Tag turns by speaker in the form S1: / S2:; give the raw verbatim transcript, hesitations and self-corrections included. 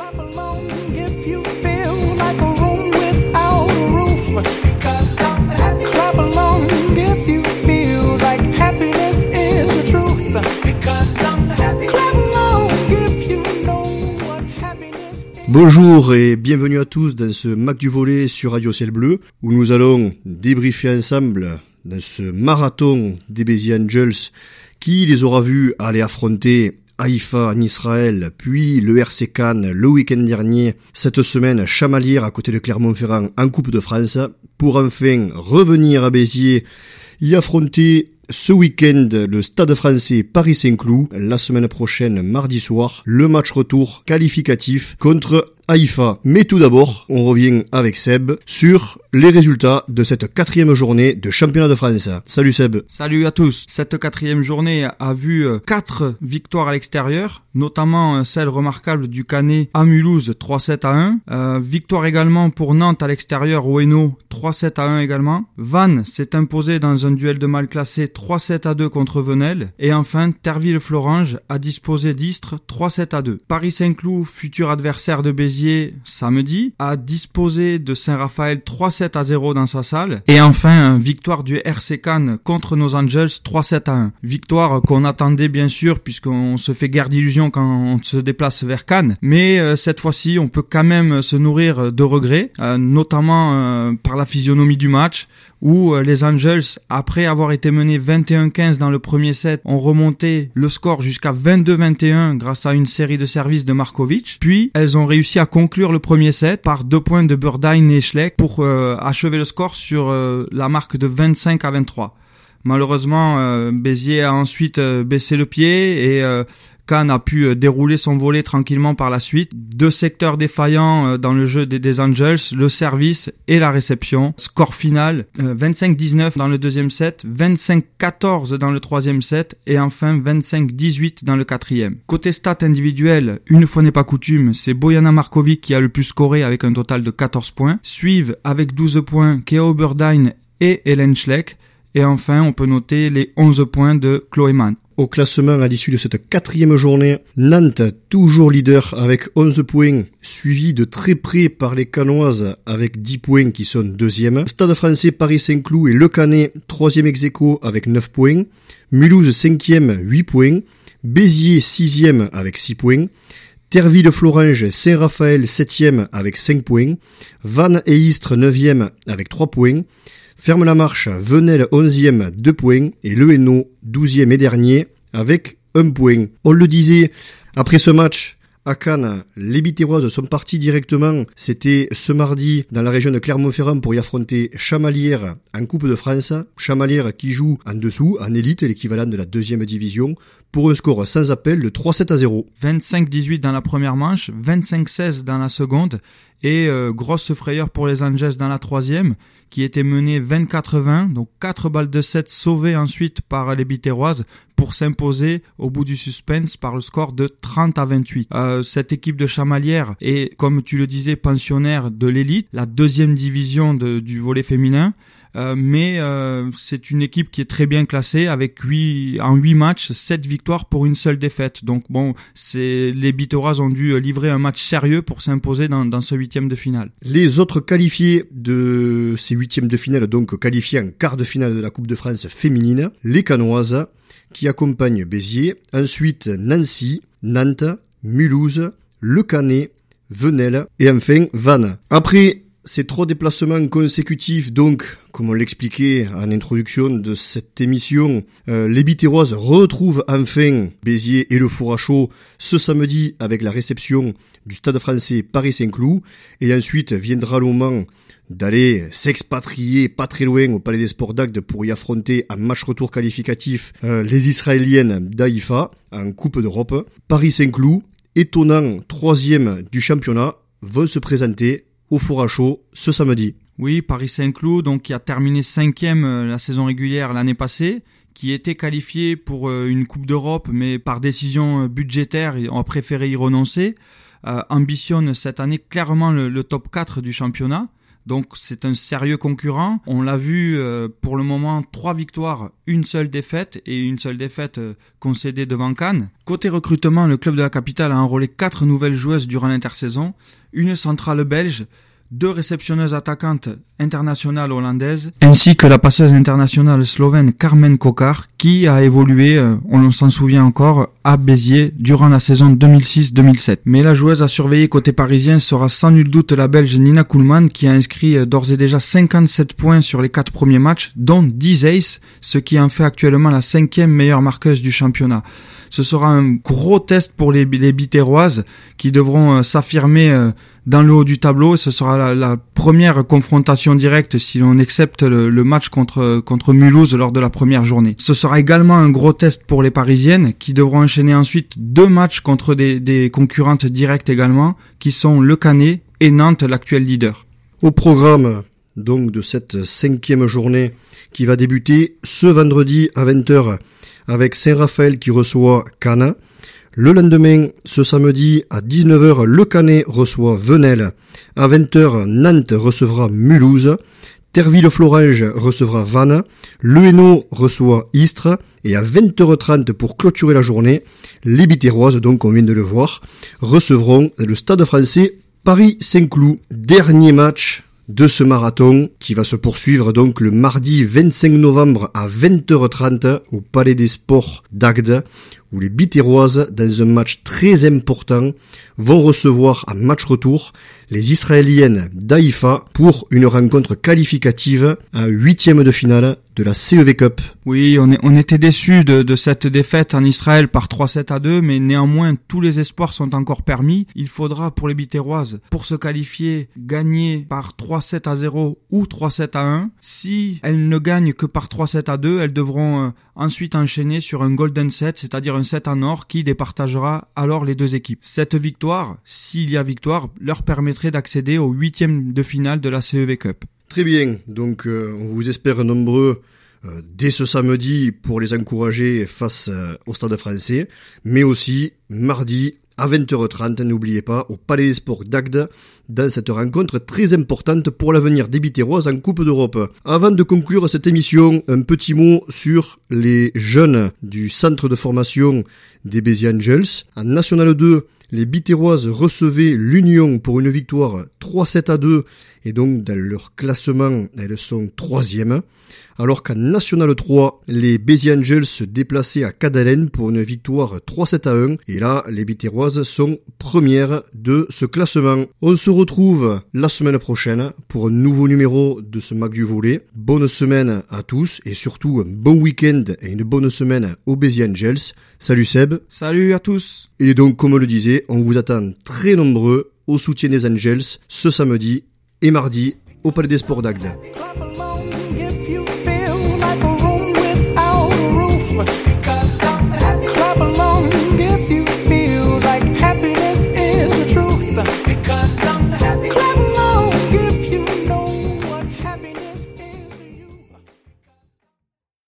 S1: Bonjour et bienvenue à tous dans ce Mac du Volley sur Radio Ciel Bleu où nous allons débriefer ensemble dans ce marathon des Béziers Angels qui les aura vus aller affronter Haïfa en Israël, puis le R C Cannes le week-end dernier, cette semaine Chamalières à côté de Clermont-Ferrand en Coupe de France, pour enfin revenir à Béziers y affronter ce week-end le Stade français Paris-Saint-Cloud, la semaine prochaine mardi soir, le match retour qualificatif contre Haïfa. Mais tout d'abord, on revient avec Seb sur les résultats de cette quatrième journée de championnat de France. Salut Seb.
S2: Salut à tous. Cette quatrième journée a vu quatre victoires à l'extérieur, notamment celle remarquable du Canet à Mulhouse trois sept à un. Euh, victoire également pour Nantes à l'extérieur au Hainaut trois sept à un également. Vannes s'est imposé dans un duel de mal classé trois sept à deux contre Venelle. Et enfin, Terville-Florange a disposé d'Istres trois sept à deux. Paris-Saint-Cloud, futur adversaire de Béziers, samedi, a disposé de Saint-Raphaël trois sept à zéro dans sa salle. Et enfin, victoire du R C Cannes contre nos Angels trois sept à un. Victoire qu'on attendait bien sûr puisqu'on se fait guère d'illusions quand on se déplace vers Cannes. Mais euh, cette fois-ci, on peut quand même se nourrir de regrets, euh, notamment euh, par la physionomie du match où euh, les Angels, après avoir été menés vingt et un quinze dans le premier set, ont remonté le score jusqu'à vingt-deux vingt et un grâce à une série de services de Markovic. Puis, elles ont réussi à conclure le premier set par deux points de Burdine et Schleck pour euh, achever le score sur euh, la marque de vingt-cinq à vingt-trois. Malheureusement, euh, Béziers a ensuite euh, baissé le pied et euh, Cannes a pu dérouler son volley tranquillement par la suite. Deux secteurs défaillants dans le jeu des, des Angels, le service et la réception. Score final, euh, vingt-cinq dix-neuf dans le deuxième set, vingt-cinq quatorze dans le troisième set et enfin vingt-cinq dix-huit dans le quatrième. Côté stats individuels, une fois n'est pas coutume, c'est Bojana Markovic qui a le plus scoré avec un total de quatorze points. Suivent avec douze points Keo Burdine et Hélène Schleck. Et enfin, on peut noter les onze points de Chloé Mann.
S1: Au classement à l'issue de cette quatrième journée, Nantes toujours leader avec onze points, suivi de très près par les Canoises avec dix points qui sont deuxième. Stade français Paris-Saint-Cloud et Le Canet troisième ex-aequo avec neuf points. Mulhouse cinquième, huit points. Béziers sixième avec six points. Terville-Florange, Saint-Raphaël septième avec cinq points. Vannes et Istres neuvième avec trois points. Ferme la marche, Venelle onzième, deux points, et Le Hainaut douzième et dernier avec un point. On le disait, après ce match à Cannes, les Biterroises sont partis directement, c'était ce mardi dans la région de Clermont-Ferrand pour y affronter Chamalières en Coupe de France. Chamalières qui joue en dessous, en élite, l'équivalent de la deuxième division, pour un score sans appel de trois sept à zéro.
S2: vingt-cinq dix-huit dans la première manche, vingt-cinq seize dans la seconde, et euh, grosse frayeur pour les Angels dans la troisième, qui était menée vingt-quatre vingt, donc quatre balles de sept sauvées ensuite par les Biterroises pour s'imposer au bout du suspense par le score de trente à vingt-huit. Euh, cette équipe de Chamalières est, comme tu le disais, pensionnaire de l'élite, la deuxième division de, du volley féminin. Euh, mais euh, c'est une équipe qui est très bien classée avec huit, en huit matchs, sept victoires pour une seule défaite. Donc bon, c'est, les Biterroises ont dû livrer un match sérieux pour s'imposer dans, dans ce huitième de finale.
S1: Les autres qualifiés de ces huitièmes de finale, donc qualifiés en quart de finale de la Coupe de France féminine, les Canoises qui accompagnent Béziers, ensuite Nancy, Nantes, Mulhouse, Le Canet, Venelle et enfin Vannes. Après ces trois déplacements consécutifs, donc, comme on l'expliquait en introduction de cette émission, euh, les Biterroises retrouvent enfin Béziers et le four à chaud ce samedi avec la réception du Stade français Paris-Saint-Cloud. Et ensuite viendra le moment d'aller s'expatrier pas très loin au Palais des Sports d'Agde pour y affronter un match retour qualificatif euh, les Israéliennes d'Haïfa en Coupe d'Europe. Paris-Saint-Cloud, étonnant troisième du championnat, vont se présenter au four à chaud ce samedi.
S2: Oui, Paris-Saint-Cloud, donc qui a terminé cinquième la saison régulière l'année passée, qui était qualifié pour une Coupe d'Europe, mais par décision budgétaire, ils ont préféré y renoncer, euh, ambitionne cette année clairement le, le top quatre du championnat. Donc c'est un sérieux concurrent. On l'a vu euh, pour le moment, trois victoires, une seule défaite et une seule défaite euh, concédée devant Cannes. Côté recrutement, le club de la capitale a enrôlé quatre nouvelles joueuses durant l'intersaison, une centrale belge, deux réceptionneuses attaquantes internationales hollandaises, ainsi que la passeuse internationale slovène Carmen Kokar, qui a évolué, euh, on s'en souvient encore, à Béziers durant la saison deux mille six deux mille sept. Mais la joueuse à surveiller côté parisien sera sans nul doute la belge Nina Koolman, qui a inscrit euh, d'ores et déjà cinquante-sept points sur les quatre premiers matchs, dont dix aces, ce qui en fait actuellement la cinquième meilleure marqueuse du championnat. Ce sera un gros test pour les, les Biterroises qui devront euh, s'affirmer euh, dans le haut du tableau. Ce sera la, la première confrontation directe si l'on accepte le, le match contre, contre Mulhouse lors de la première journée. Ce sera également un gros test pour les Parisiennes qui devront enchaîner ensuite deux matchs contre des, des concurrentes directes également, qui sont Le Canet et Nantes, l'actuel leader.
S1: Au programme donc de cette cinquième journée qui va débuter ce vendredi à vingt heures avec Saint-Raphaël qui reçoit Cannes. Le lendemain, ce samedi à dix-neuf heures, Le Canet reçoit Venelle. À vingt heures, Nantes recevra Mulhouse. Terville-Florange recevra Vannes. Le Hainaut reçoit Istres. Et à vingt heures trente, pour clôturer la journée, les Biterroises, donc on vient de le voir, recevront le Stade Français Paris-Saint-Cloud. Dernier match de ce marathon qui va se poursuivre donc le mardi vingt-cinq novembre à vingt heures trente au Palais des Sports d'Agde, où les Biterroises, dans un match très important, vont recevoir en match retour les Israéliennes d'Haïfa pour une rencontre qualificative à huitième de finale de la C E V Cup.
S2: Oui, on, est, on était déçus de, de cette défaite en Israël par trois sept à deux, mais néanmoins, tous les espoirs sont encore permis. Il faudra pour les Biterroises, pour se qualifier, gagner par trois sept à zéro ou trois sept à un. Si elles ne gagnent que par trois sept à deux, elles devront euh, ensuite enchaîner sur un golden set, c'est-à-dire un set en or qui départagera alors les deux équipes. Cette victoire, s'il y a victoire, leur permettrait d'accéder au huitième de finale de la C E V Cup.
S1: Très bien, donc euh, on vous espère nombreux euh, dès ce samedi pour les encourager face euh, au Stade Français, mais aussi mardi à vingt heures trente, n'oubliez pas, au Palais des Sports d'Agde, dans cette rencontre très importante pour l'avenir des Biterroises en Coupe d'Europe. Avant de conclure cette émission, un petit mot sur les jeunes du centre de formation des Béziers Angels. En National deux, les Biterroises recevaient l'Union pour une victoire trois sept à deux et donc dans leur classement, elles sont troisième. Alors qu'en National trois, les Béziers Angels se déplaçaient à Cadalen pour une victoire trois sept à un. Et là, les Biterroises sont premières de ce classement. On se retrouve la semaine prochaine pour un nouveau numéro de ce Mac du Volley. Bonne semaine à tous et surtout un bon week-end et une bonne semaine aux Béziers Angels. Salut Seb.
S2: Salut à tous.
S1: Et donc, comme on le disait, on vous attend très nombreux au soutien des Angels ce samedi et mardi au Palais des Sports d'Agde.